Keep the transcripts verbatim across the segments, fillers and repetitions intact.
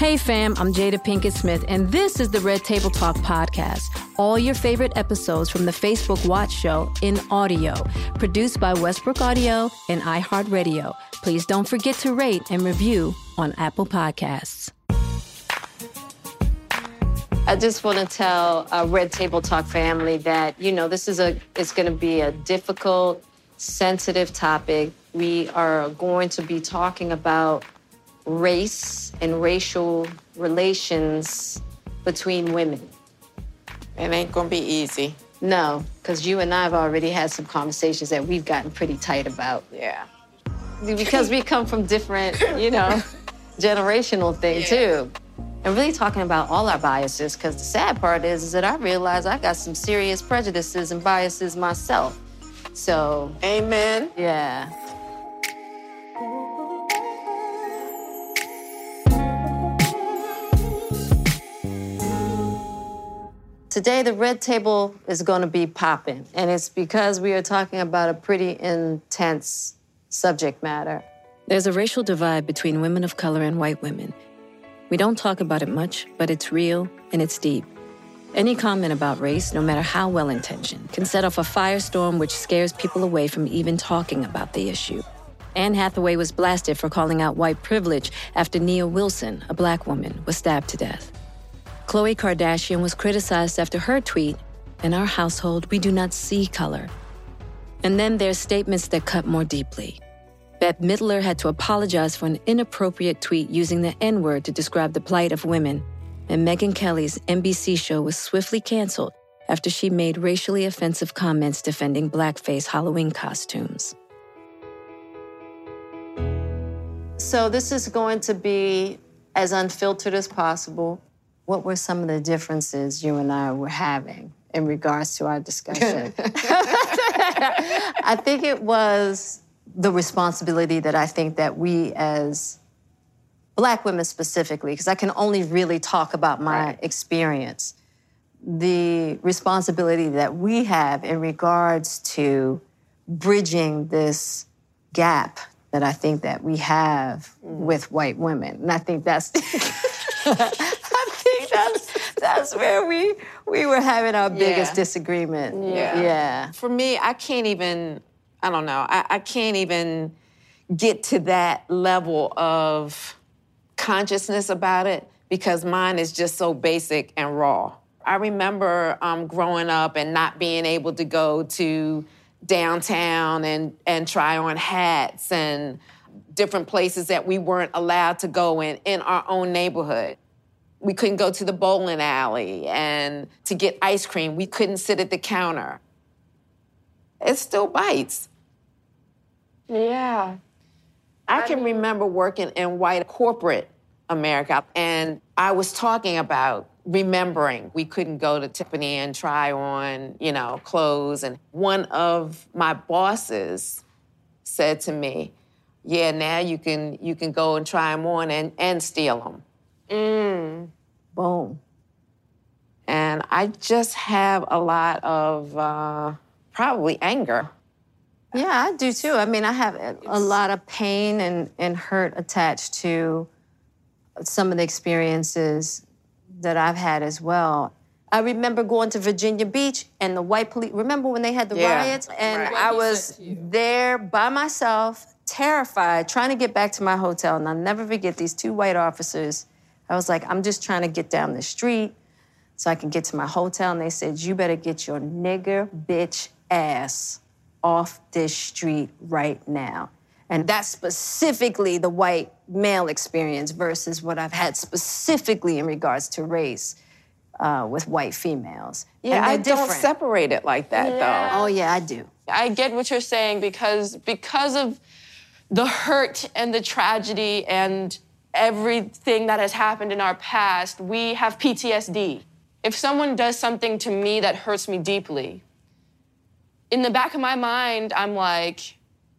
Hey fam, I'm Jada Pinkett Smith, and this is the Red Table Talk podcast. All your favorite episodes from the Facebook Watch Show in audio, produced by Westbrook Audio and iHeartRadio. Please don't forget to rate and review on Apple Podcasts. I just want to tell our Red Table Talk family that, you know, this is a, it's going to be a difficult, sensitive topic. We are going to be talking about race and racial relations between women. It ain't gonna be easy. No, because you and I have already had some conversations that we've gotten pretty tight about. Yeah. Because we come from different, you know, generational things yeah. too. And really talking about all our biases, because the sad part is, is that I realize I got some serious prejudices and biases myself. So. Amen. Yeah. Today, the Red Table is going to be popping, and it's because we are talking about a pretty intense subject matter. There's a racial divide between women of color and white women. We don't talk about it much, but it's real and it's deep. Any comment about race, no matter how well-intentioned, can set off a firestorm which scares people away from even talking about the issue. Anne Hathaway was blasted for calling out white privilege after Nia Wilson, a black woman, was stabbed to death. Khloe Kardashian was criticized after her tweet, "In our household, we do not see color." And then there's statements that cut more deeply. Bette Midler had to apologize for an inappropriate tweet using the N-word to describe the plight of women, and Megyn Kelly's N B C show was swiftly canceled after she made racially offensive comments defending blackface Halloween costumes. So this is going to be as unfiltered as possible. What were some of the differences you and I were having in regards to our discussion? I think it was the responsibility that I think that we as Black women specifically, because I can only really talk about my right. experience, the responsibility that we have in regards to bridging this gap that I think that we have mm. with white women. And I think that's... I think that's that's where we we were having our biggest yeah. disagreement. Yeah. yeah. For me, I can't even, I don't know, I, I can't even get to that level of consciousness about it because mine is just so basic and raw. I remember um, growing up and not being able to go to downtown and, and try on hats and different places that we weren't allowed to go in in our own neighborhood. We couldn't go to the bowling alley, and to get ice cream, we couldn't sit at the counter. It still bites. Yeah. I, I can mean... remember working in white corporate America, and I was talking about remembering we couldn't go to Tiffany and try on, you know, clothes. And one of my bosses said to me, yeah, now you can you can go and try them on and, and steal them. Mm. Boom. And I just have a lot of uh, probably anger. Yeah, I do too. I mean, I have a, a lot of pain and, and hurt attached to some of the experiences that I've had as well. I remember going to Virginia Beach and the white police, remember when they had the yeah. riots? And right. I was there by myself, terrified, trying to get back to my hotel. And I'll never forget these two white officers. I was like, I'm just trying to get down the street so I can get to my hotel. And they said, you better get your nigger bitch ass off this street right now. And that's specifically the white male experience versus what I've had specifically in regards to race uh, with white females. Yeah, I different. don't separate it like that, yeah. though. Oh, yeah, I do. I get what you're saying because because of the hurt and the tragedy and everything that has happened in our past, we have P T S D. If someone does something to me that hurts me deeply, in the back of my mind, I'm like,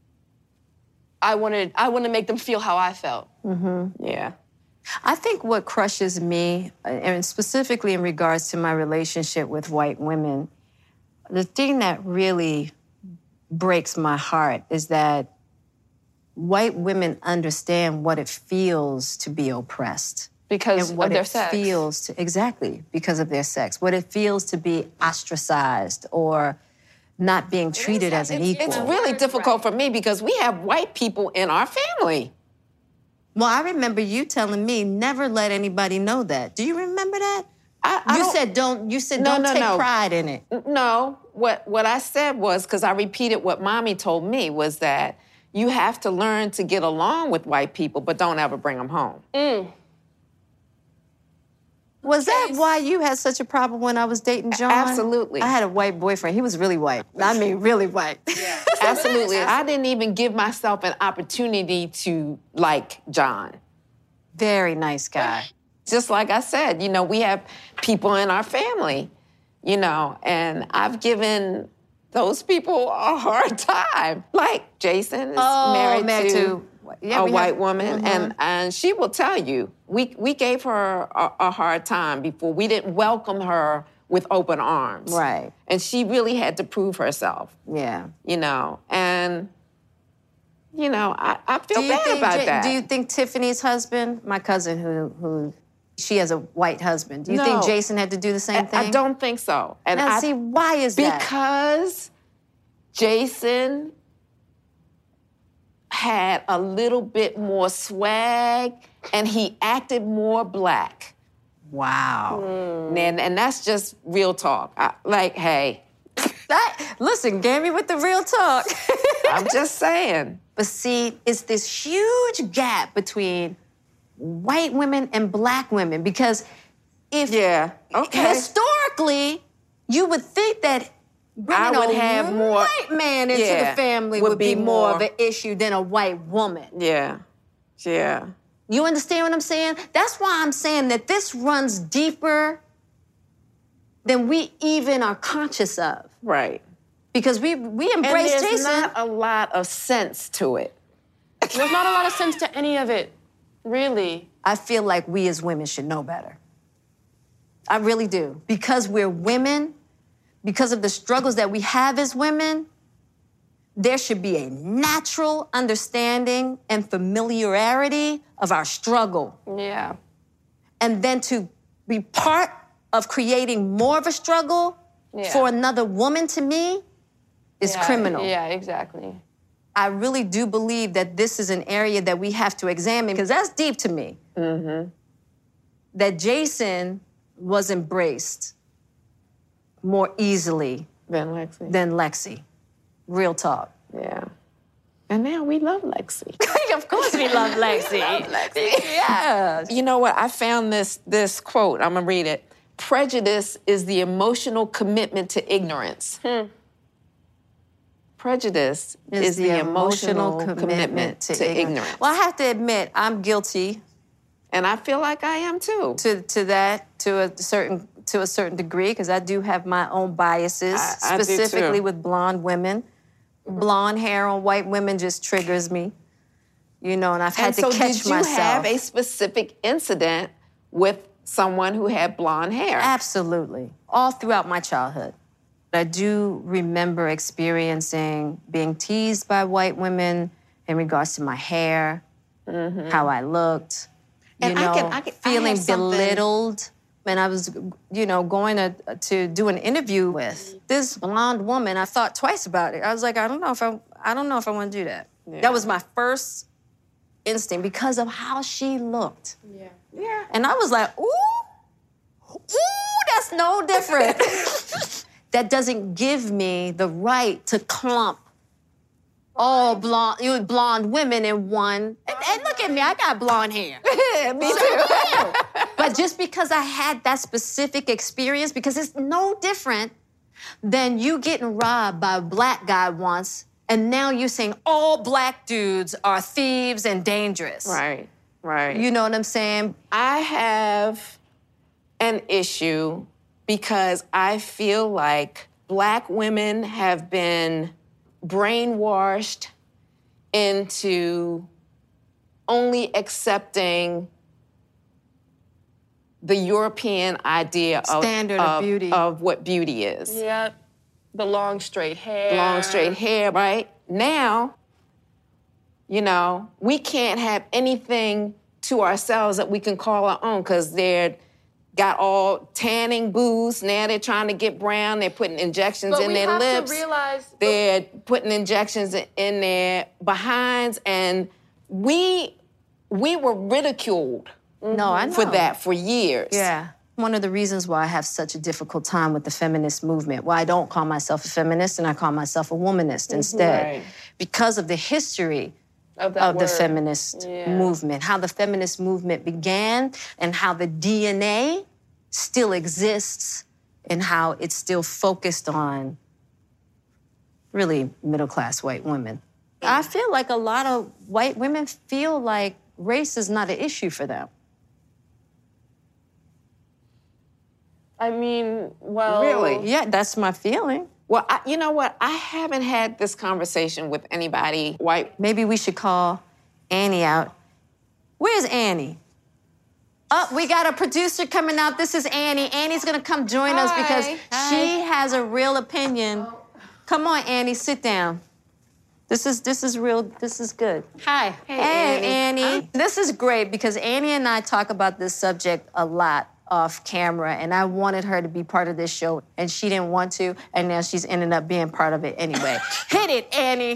I want to I want to make them feel how I felt. Mm-hmm. Yeah. I think what crushes me, and specifically in regards to my relationship with white women, the thing that really breaks my heart is that white women understand what it feels to be oppressed. because and what of their it sex. feels to exactly because of their sex, what it feels to be ostracized or not being treated as an it's, equal. It's really difficult for me because we have white people in our family. Well, I remember you telling me never let anybody know that. Do you remember that? I, I you don't- said don't. You said No, don't no, take no. pride in it. No, what what I said was, because I repeated what Mommy told me, was that you have to learn to get along with white people, but don't ever bring them home. Mm. Was that why you had such a problem when I was dating John? Absolutely. I had a white boyfriend. He was really white. I mean, really white. Absolutely. I didn't even give myself an opportunity to like John. Very nice guy. Just like I said, you know, we have people in our family, you know, and I've given those people a hard time. Like Jason is Oh, married, married to, to- yeah, a we white have- woman, Mhm. and, and she will tell you, we, we gave her a, a hard time before. We didn't welcome her with open arms. Right. And she really had to prove herself, Yeah. you know, and, you know, I, I feel Do you bad think about Ja- that. Do you think Tiffany's husband, my cousin, who who she has a white husband, do you think No. Jason had to do the same I, thing? I don't think so. And Now, I, see, why is that? Because Jason had a little bit more swag and he acted more black. Wow. And, and that's just real talk. I, like, hey, That, listen, Gammy with the real talk. I'm just saying. But see, it's this huge gap between white women and black women because if Yeah, okay. historically, you would think that bringing I would a have more- white man into yeah, the family would would, be, be more more- of an issue than a white woman. Yeah, yeah. You understand what I'm saying? That's why I'm saying that this runs deeper than we even are conscious of. Right. Because we we And embrace there's Jason. not a lot of sense to it. There's not a lot of sense to any of it, really. I feel like we as women should know better. I really do. Because we're women, because of the struggles that we have as women, there should be a natural understanding and familiarity of our struggle. Yeah. And then to be part of creating more of a struggle Yeah. for another woman, to me, is Yeah, criminal. Yeah, exactly. I really do believe that this is an area that we have to examine because that's deep to me. Mm-hmm. That Jason was embraced more easily Then Lexi. than Lexi. Real talk. Yeah. And now we love Lexi. Of course we love Lexi. Yeah. You know what? I found this this quote. I'm gonna read it. Prejudice is the emotional commitment to ignorance. Hmm. Prejudice is, the, emotional, commitment, to, ignorance. Well, I have to admit, I'm guilty And I feel like I am too. to, to that to a certain to a certain degree because I do have my own biases, I- I do specifically too. with blonde women. Blonde hair on white women just triggers me, you know, and I've had And to so catch did you myself. have a specific incident with someone who had blonde hair? Absolutely, all throughout my childhood. I do remember experiencing being teased by white women in regards to my hair, how I looked, you And I know, can- I can- I feeling have something- belittled. And I was, you know, going to to do an interview with this blonde woman. I thought twice about it. I was like, I don't know if I, I don't know if I want to do that. That was my first instinct because of how she looked. Yeah. Yeah. And I was like, ooh, ooh, that's no different. That doesn't give me the right to clump all blonde, you know, blonde women in one. And, and look at me, I got blonde hair. Me too. But just because I had that specific experience, because it's no different than you getting robbed by a black guy once, and now you're saying all black dudes are thieves and dangerous. Right, right. You know what I'm saying? I have an issue because I feel like black women have been brainwashed into only accepting the European idea of, Standard of beauty. of what beauty is. Yep. The long straight hair. Long straight hair, right? Now, you know, we can't have anything to ourselves that we can call our own, because they're got all tanning booths. Now they're trying to get brown. They're putting injections But in we their have lips. to realize They're putting injections in their behinds, and we we were ridiculed No, I know. for that for years. Yeah. One of the reasons why I have such a difficult time with the feminist movement, why I don't call myself a feminist and I call myself a womanist instead, Right. because of the history of, that of the word. feminist Yeah. movement, how the feminist movement began and how the D N A still exists and how it's still focused on really middle-class white women. I feel like a lot of white women feel like race is not an issue for them. I mean, well... Really? Yeah, that's my feeling. Well, I, you know what? I haven't had this conversation with anybody white. Maybe we should call Annie out. Where's Annie? Oh, we got a producer coming out. This is Annie. Annie's gonna come join us because Hi. she has a real opinion. Come on, Annie, sit down. This is this is real. This is good. Hi. Hey, Annie. Annie. This is great because Annie and I talk about this subject a lot off camera, and I wanted her to be part of this show, and she didn't want to, and now she's ended up being part of it anyway. Hit it, Annie.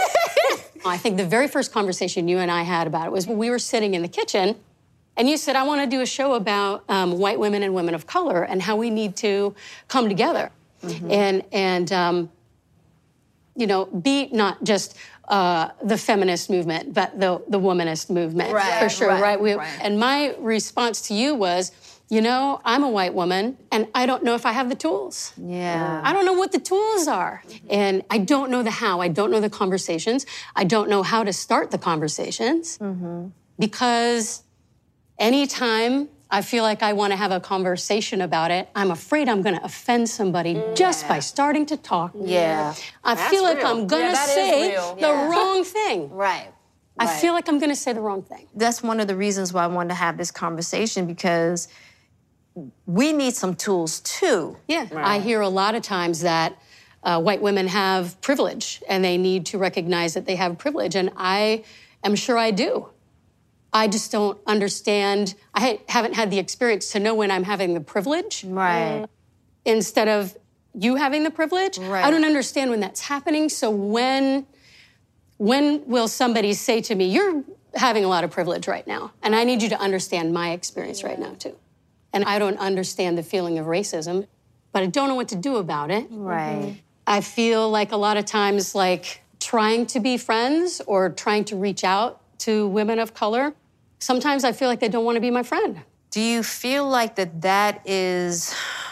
I think the very first conversation you and I had about it was when we were sitting in the kitchen, and you said, I want to do a show about um, white women and women of color and how we need to come together mm-hmm. and, and um, you know, be not just uh, the feminist movement, but the, the womanist movement, Right, for sure, right, right? We, right. And my response to you was, you know, I'm a white woman, and I don't know if I have the tools. Yeah. I don't know what the tools are. And I don't know the how. I don't know the conversations. I don't know how to start the conversations. Mm-hmm. Because anytime I feel like I want to have a conversation about it, I'm afraid I'm going to offend somebody yeah. just by starting to talk. Yeah. I That's feel like real. I'm going to Yeah, that is say real. the Yeah. wrong thing. Right. I Right. feel like I'm going to say the wrong thing. That's one of the reasons why I wanted to have this conversation, because we need some tools too. Yeah, I hear a lot of times that uh, white women have privilege and they need to recognize that they have privilege, and I am sure I do. I just don't understand. I ha- haven't had the experience to know when I'm having the privilege. Right. Instead of you having the privilege. Right. I don't understand when that's happening. So when, when will somebody say to me, you're having a lot of privilege right now, and I need you to understand my experience right now too. And I don't understand the feeling of racism, but I don't know what to do about it. Right. I feel like a lot of times, like trying to be friends or trying to reach out to women of color, sometimes I feel like they don't want to be my friend. Do you feel like that that is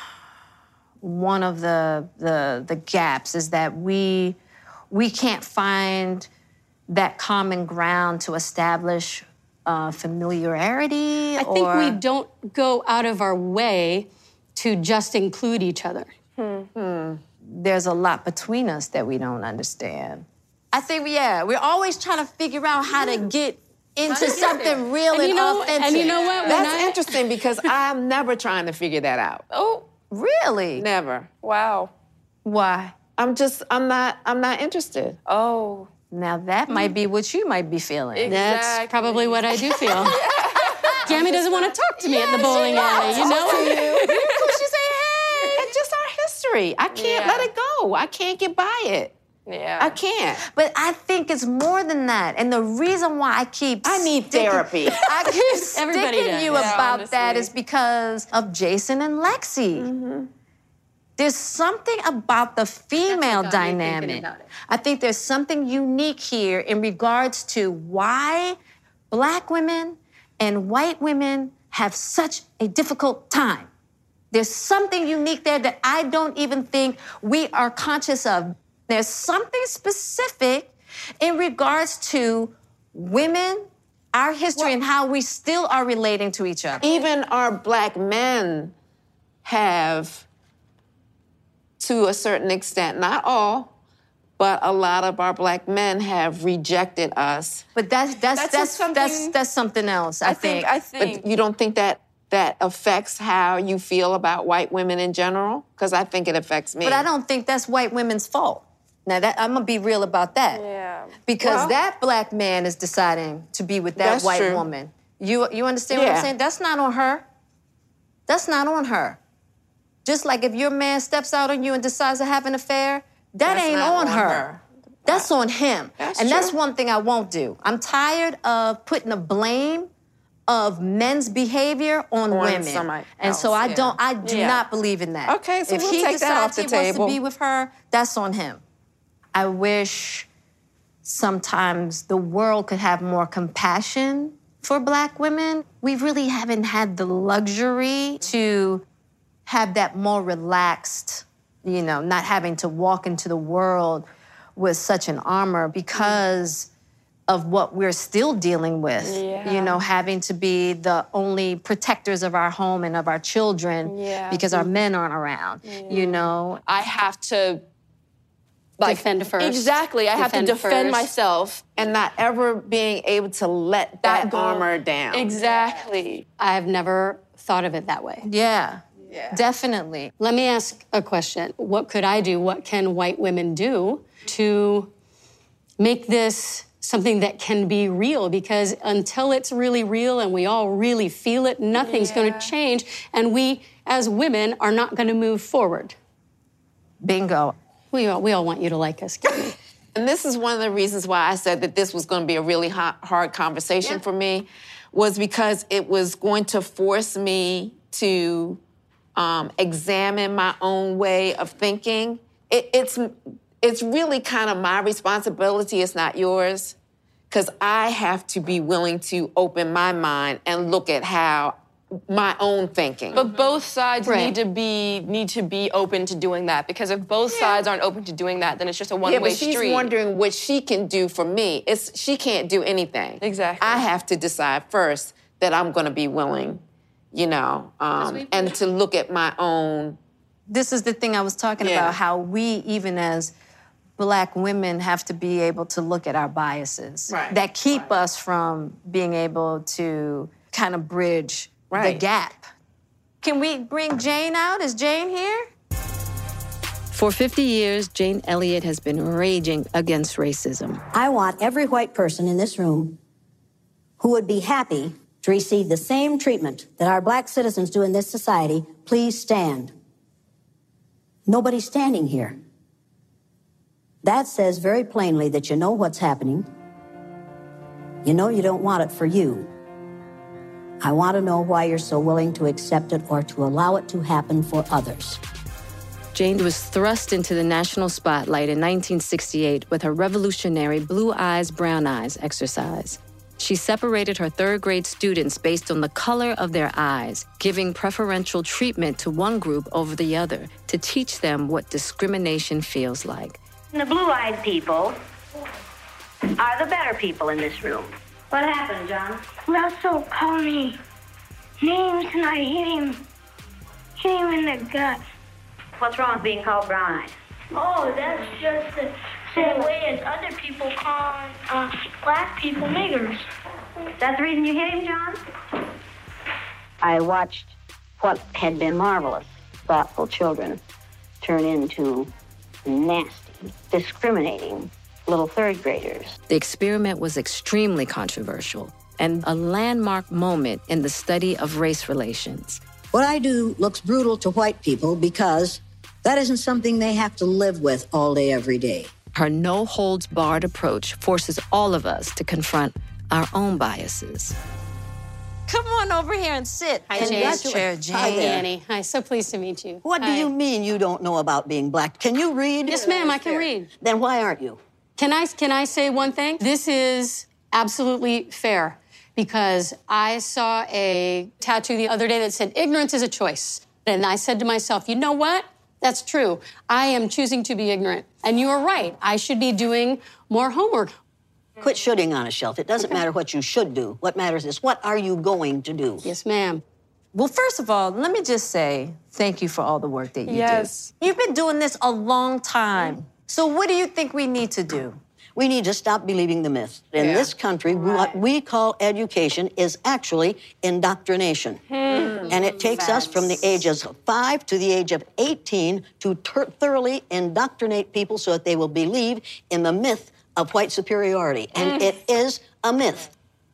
one of the the the gaps, is that we we can't find that common ground to establish uh, familiarity? I or... think we don't go out of our way to just include each other. There's a lot between us that we don't understand. I think, yeah, we're always trying to figure out how to get into something real and, And you know- authentic. and you know what? When That's I- interesting because I'm never trying to figure that out. Oh, Really? Never. wow. Why? I'm just, I'm not, I'm not interested. Oh. Now that might be what you might be feeling. That's Exactly. probably what I do feel. Jamie doesn't want to talk to me at the bowling alley, you know? She say, hey, it's just our history. I can't Yeah. let it go. I can't get by it. Yeah. I can't. But I think it's more than that. And the reason why I keep I need sticking- therapy. I keep Everybody sticking does. you Yeah, about that honestly. is because of Jason and Lexi. Mm-hmm. There's something about the female what got me thinking dynamic. about it. I think there's something unique here in regards to why Black women and white women have such a difficult time. There's something unique there that I don't even think we are conscious of. There's something specific in regards to women, our history, and how we still are relating to each other. Even our Black men have, to a certain extent, not all, but a lot of our Black men have rejected us. But that's that's That's that's just that's something- that's something else. I, I think, I think. But you don't think that that affects how you feel about white women in general? Because I think it affects me. But I don't think that's white women's fault. Now that I'm gonna be real about that. Yeah. Because Well- that Black man is deciding to be with that That's white true. woman. You, you understand what Yeah. I'm saying? That's not on her. That's not on her. Just like if your man steps out on you and decides to have an affair, that That's ain't not on, on her. her. That's on him. That's and that's true. one thing I won't do. I'm tired of putting the blame of men's behavior on, On women. somebody And so else, I yeah. don't, I do Yeah. not believe in that. Okay, so if we'll he take that off decides the he wants table. to be with her, that's on him. I wish sometimes the world could have more compassion for Black women. We really haven't had the luxury to have that more relaxed, you know, not having to walk into the world with such an armor because of what we're still dealing with. Yeah. You know, having to be the only protectors of our home and of our children Yeah. because our men aren't around, you know. I have to like Defend first. Exactly. I have to Defend defend first. myself. And not ever being able to let that, go- armor down. Exactly. I've never thought of it that way. Yeah, definitely. Let me ask a question. What could I do? What can white women do to make this something that can be real? Because until it's really real and we all really feel it, nothing's going to change. And we, as women, are not going to move forward. Bingo. We all, we all want you to like us, Kimmy. And this is one of the reasons why I said that this was going to be a really hot, hard conversation for me, was because it was going to force me to um, examine my own way of thinking. It, it's, it's really kind of my responsibility, it's not yours, because I have to be willing to open my mind and look at how my own thinking. But both sides Right. need to be need to be open to doing that, because if both sides aren't open to doing that, then it's just a Yeah, one-way but she's street. wondering what she can do for me. It's she can't do anything. Exactly. I have to decide first that I'm going to be willing, you know, um, and to look at my own. This is the thing I was talking Yeah. about, how we, even as Black women, have to be able to look at our biases Right. that keep us from being able to kind of bridge the Right. gap. Can we bring Jane out? Is Jane here? For fifty years, Jane Elliott has been raging against racism. I want every white person in this room who would be happy to receive the same treatment that our black citizens do in this society, please stand. Nobody's standing here. That says very plainly that you know what's happening. You know you don't want it for you. I want to know why you're so willing to accept it or to allow it to happen for others. Jane was thrust into the national spotlight in nineteen sixty-eight with her revolutionary Blue Eyes, Brown Eyes exercise. She separated her third grade students based on the color of their eyes, giving preferential treatment to one group over the other to teach them what discrimination feels like. The blue-eyed people are the better people in this room. What happened, John? Russell called me names and I hit him, hit him in the gut. What's wrong with being called brown-eyed? Oh, that's just the same way as other people call uh, black people niggers. Is that the reason you hit him, John? I watched what had been marvelous, thoughtful children turn into nasty, discriminating little third graders. The experiment was extremely controversial and a landmark moment in the study of race relations. What I do looks brutal to white people because that isn't something they have to live with all day, every day. Her no-holds-barred approach forces all of us to confront our own biases. Come on over here and sit. Hi, in Jane. this chair, Jane. Hi there. Annie, hi, so pleased to meet you. What do Hi. you mean you don't know about being black? Can you read? Yes, ma'am, I can read. Then why aren't you? Can I, can I say one thing? This is absolutely fair because I saw a tattoo the other day that said, ignorance is a choice. And I said to myself, you know what? That's true. I am choosing to be ignorant. And you are right. I should be doing more homework. Quit shooting on a shelf. It doesn't matter what you should do. What matters is what are you going to do? Yes, ma'am. Well, first of all, let me just say thank you for all the work that you Yes. do. You've been doing this a long time. So what do you think we need to do? We need to stop believing the myth. In Yeah. this country, what we call education is actually indoctrination. And it takes us from the ages of five to the age of eighteen to ter- thoroughly indoctrinate people so that they will believe in the myth of white superiority. And it is a myth.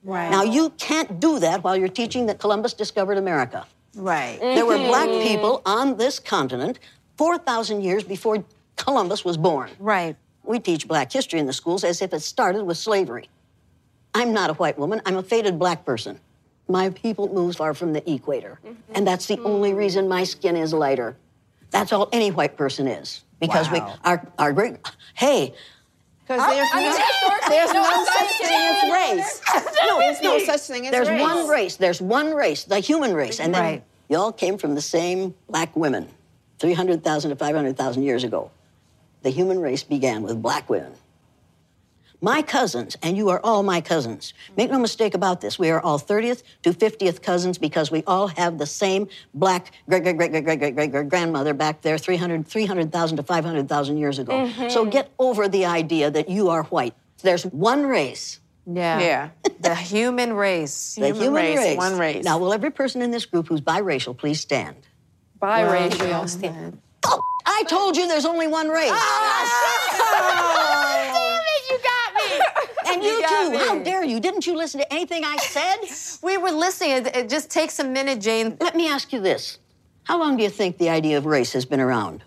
Right. Now, you can't do that while you're teaching that Columbus discovered America. Right. Mm-hmm. There were black people on this continent four thousand years before Columbus was born. Right. We teach black history in the schools as if it started with slavery. I'm not a white woman. I'm a faded black person. My people move far from the equator. Mm-hmm. And that's the only reason my skin is lighter. That's all any white person is. Because wow. we, our, our great, hey. Because there's, no, there's no such thing as race. No, there's no such thing as there's race. There's one race. There's one race, the human race. And then right. you all came from the same black women, three hundred thousand to five hundred thousand years ago. The human race began with black women. My cousins, and you are all my cousins. Make no mistake about this. We are all thirtieth to fiftieth cousins because we all have the same black great, great, great, great, great, great, great, great grandmother back there three hundred thousand to five hundred thousand years ago. Mm-hmm. So get over the idea that you are white. There's one race. Yeah. Yeah. The human race. The human, human race, race. One race. Now, will every person in this group who's biracial please stand? Biracial. Well, stand. Oh, I told you there's only one race. Oh, damn it, you got me. And you, you too. me. How dare you? Didn't you listen to anything I said? We were listening. It, it just takes a minute, Jane. Let me ask you this. How long do you think the idea of race has been around?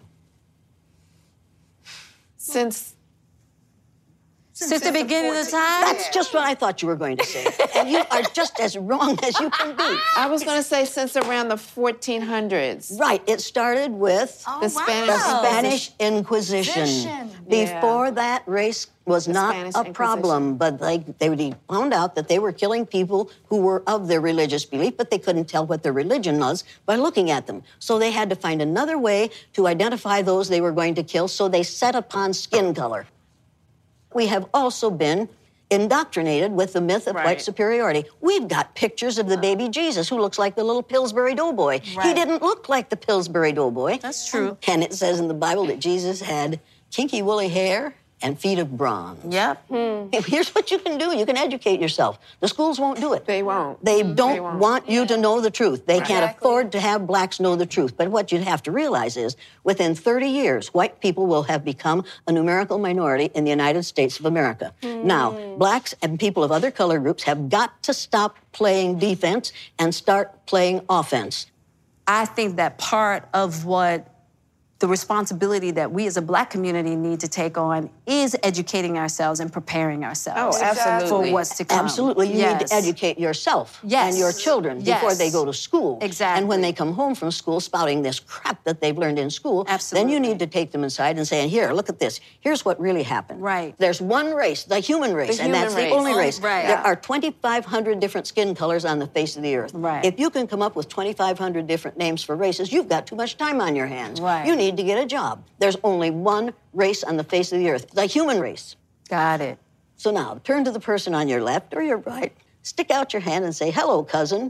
Since... Since the beginning of the time? That's just what I thought you were going to say. And you are just as wrong as you can be. I was going to say since around the fourteen hundreds. Right. It started with Oh, the wow. Spanish, the Spanish Inquisition. Inquisition. Before that, race was The not Spanish a problem, but they, they found out that they were killing people who were of their religious belief, but they couldn't tell what their religion was by looking at them. So they had to find another way to identify those they were going to kill, so they set upon skin color. We have also been indoctrinated with the myth of Right. white superiority. We've got pictures of the baby Jesus who looks like the little Pillsbury Doughboy. Right. He didn't look like the Pillsbury Doughboy. That's true. And it says in the Bible that Jesus had kinky woolly hair and feet of bronze. Yep. Here's what you can do. You can educate yourself. The schools won't do it. They won't. They don't They won't. want you to know the truth. They can't Exactly. afford to have blacks know the truth. But what you have to realize is, within thirty years, white people will have become a numerical minority in the United States of America. Now, blacks and people of other color groups have got to stop playing defense and start playing offense. I think that part of what the responsibility that we as a black community need to take on is educating ourselves and preparing ourselves Oh, absolutely. for what's to come. Absolutely. You Yes. need to educate yourself Yes. and your children Yes. before they go to school. Exactly. And when they come home from school spouting this crap that they've learned in school, Absolutely. then you need to take them inside and say, here, look at this. Here's what really happened. Right. There's one race, the human race, The and human that's race. the only Oh, race. right. There Yeah. are twenty-five hundred different skin colors on the face of the earth. Right. If you can come up with twenty-five hundred different names for races, you've got too much time on your hands. Right. You need to get a job. There's only one race on the face of the earth, the human race. Got it. So now, turn to the person on your left or your right, stick out your hand and say, hello, cousin.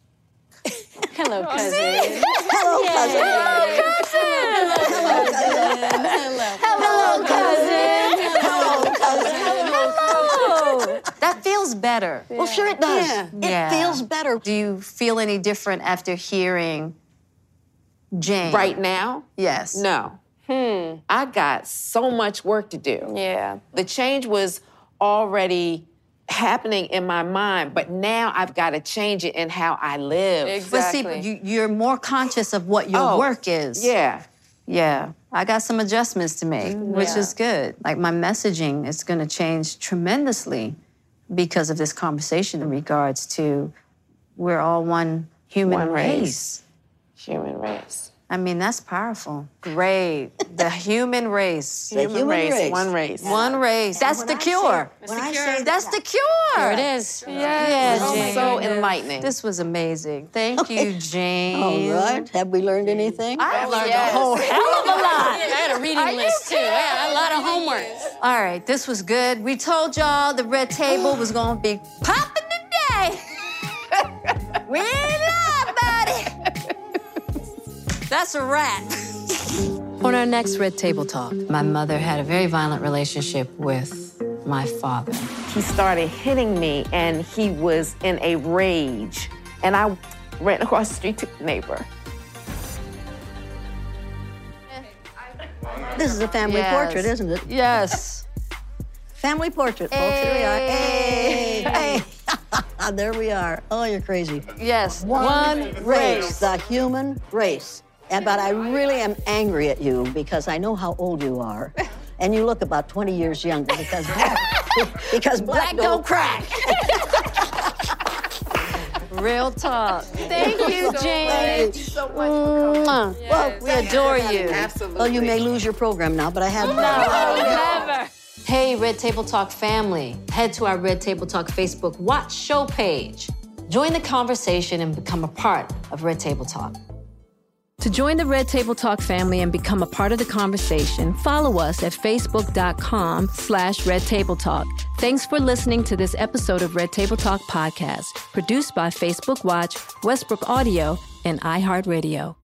Hello, cousin. Hello, cousin. Hello, cousin. Hello, cousin. Hello, cousin. Oh, that feels better. Well, sure it does. Yeah. It Yeah. feels better. Do you feel any different after hearing Jane? Right now? Yes. No. Hmm. I got so much work to do. Yeah. The change was already happening in my mind, but now I've got to change it in how I live. Exactly. But see, you, you're more conscious of what your Oh, work is. Yeah. Yeah. I got some adjustments to make, which Yeah. is good. Like my messaging is going to change tremendously because of this conversation in regards to we're all one human One race. race. Human race. I mean, that's powerful. Great. The human race. The human race. One race. One race. That's the cure. When I say That's the cure. There it is. Yeah, Oh, Jane. so enlightening. This was amazing. Thank you, Jane. All right. Have we learned anything? I learned Yes. a whole hell of a lot. I had a reading list, too. I had a lot of homework. All right, this was good. We told y'all the red table was gonna be popping today. We ain't lied about it. That's a wrap. On our next Red Table Talk, my mother had a very violent relationship with my father. He started hitting me, and he was in a rage. And I ran across the street to the neighbor. This is a family Yes. portrait, isn't it? Yes. Family portrait, folks. Here we are. Hey, hey. There we are. Oh, you're crazy. Yes, One, one race, race. the human race. And, but I really am angry at you because I know how old you are. And you look about twenty years younger because black, because black, black don't crack. Real talk. Thank you, Jane. Thank you so much. Yes. Well, we adore you. Absolutely. Well, you may lose your program now, but I have... Never. Hey, Red Table Talk family. Head to our Red Table Talk Facebook Watch Show page. Join the conversation and become a part of Red Table Talk. To join the Red Table Talk family and become a part of the conversation, follow us at facebook.com slash Red Table Talk. Thanks for listening to this episode of Red Table Talk Podcast, produced by Facebook Watch, Westbrook Audio, and iHeartRadio.